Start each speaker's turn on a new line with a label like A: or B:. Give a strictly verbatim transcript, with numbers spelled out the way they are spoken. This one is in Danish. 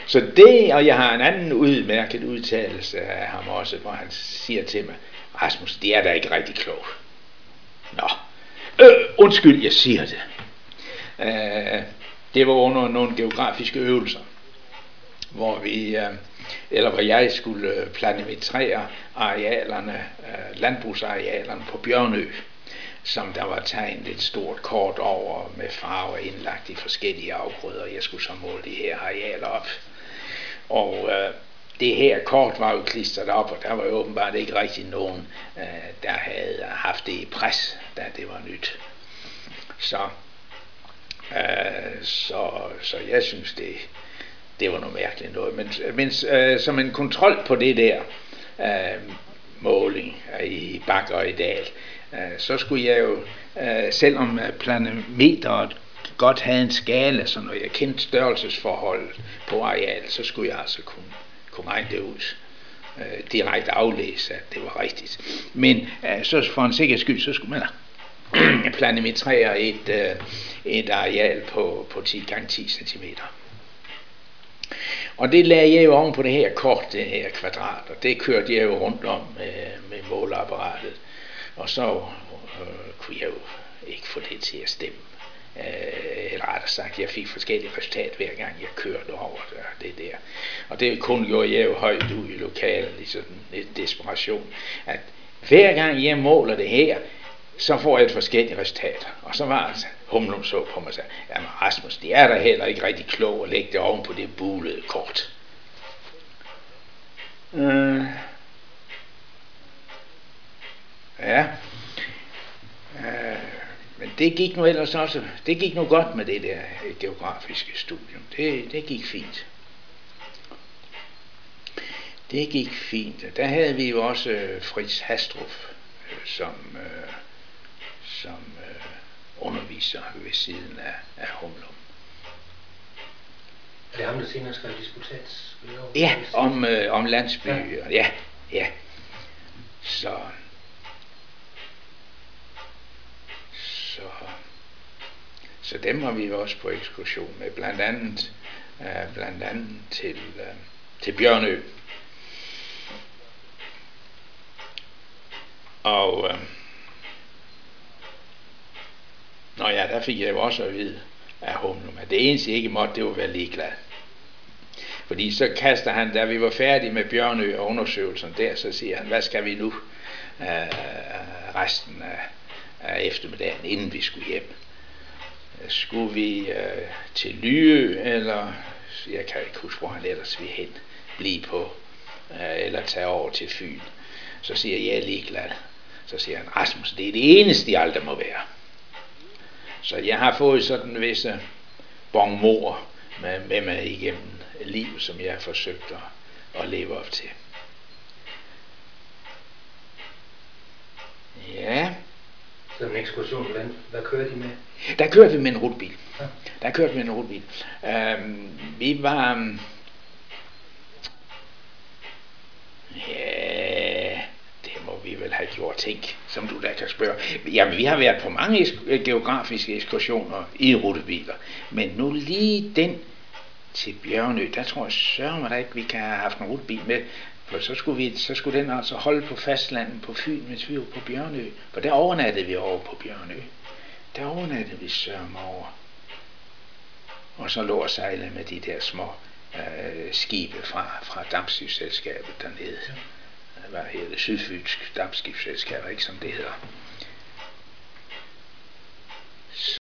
A: Så det, og jeg har en anden udmærket udtalelse af ham også, hvor han siger til mig, Rasmus, det er da ikke rigtig klogt. Nå, øh, undskyld, jeg siger det. Øh, det var under nogle geografiske øvelser, hvor vi, øh, eller hvor jeg skulle planimetrere arealerne, øh, landbrugsarealerne på Bjørnø, som der var tegnet et stort kort over med farver indlagt i forskellige afgrøder. Jeg skulle så måle de her arealer op. Og øh, det her kort var jo klistret op, og der var jo åbenbart ikke rigtig nogen, øh, der havde haft det i pres, da det var nyt. Så, øh, så, så jeg synes, det, det var noget mærkeligt noget. Men, men øh, som en kontrol på det der øh, måling i bakker og i dal, øh, så skulle jeg jo, øh, selvom planimeteret godt havde en skala, så når jeg kendte størrelsesforholdet på arealet, så skulle jeg altså kunne, kunne regne det ud. Øh, direkte aflæse, at det var rigtigt. Men øh, så for en sikkerheds skyld, så skulle man planimetrere et, øh, et areal på, på ti gange ti centimeter. Og det lagde jeg jo oven på det her kort, det her kvadrat, og det kørte jeg jo rundt om med, med måleapparatet. Og så øh, kunne jeg jo ikke få det til at stemme. Øh, eller rettere sagt, jeg fik forskellige resultat hver gang jeg kørte over det der. Og det kun gjorde jeg jo højt ud i lokalet, i sådan en desperation, at hver gang jeg måler det her, så får jeg et forskelligt resultat. Og så var altså Humlum så på mig og sagde, jamen Rasmus, det er da heller ikke rigtig klogt at lægge det oven på det bulede kort. Øh. Ja. Øh. Men det gik nu ellers også, det gik nu godt med det der geografiske studium. Det, det gik fint. Det gik fint. Der havde vi jo også Fritz Hastrup som, øh, som øh, underviser ved siden af, af Humlum.
B: Er det ham, der senere skrev disputats?
A: Ja, om, øh, om landsbyer. Ja. ja, ja. Så... Så, så dem var vi jo også på ekskursion med, blandt andet, øh, blandt andet til, øh, til Bjørnø. Og øh, nå ja, der fik jeg jo også at vide af Humlum, at det eneste jeg ikke måtte, det var at være ligeglad. Fordi så kaster han, da vi var færdige med Bjørnø og undersøgelsen der, så siger han, hvad skal vi nu øh, resten af af eftermiddagen, inden vi skulle hjem. Skulle vi øh, til Lyø, eller jeg kan ikke huske, hvor han ellers ville hen, blive på, øh, eller tage over til Fyn. Så siger jeg, jeg er ligeglad. Så siger han, Rasmus, det er det eneste, de aldrig må være. Så jeg har fået sådan visse bonmor med, med mig igennem liv, som jeg har forsøgt at, at leve op til. Ja.
B: Så en ekskursion, hvad, hvad kører de med?
A: Der kørte vi med en rutebil. Ja. Der kørte vi med en rutebil. Øhm, vi var... Um, ja, det må vi vel have gjort, tænk, som du da kan spørge. Jamen, vi har været på mange es- geografiske ekskursioner i rutebiler, men nu lige den til Bjørnø, der tror jeg sørger mig da ikke, vi kan have haft en rutebil med. For så skulle, vi, så skulle den altså holde på fastlandet på Fyn, mens vi var på Bjørnø. For der overnattede vi over på Bjørnø. Der overnattede vi sørme over. Og så lå og sejlede med de der små øh, skibe fra, fra dampskibsselskabet dernede. Hvad hedder det? Sydfynsk dampskibsselskab, ikke som det hedder.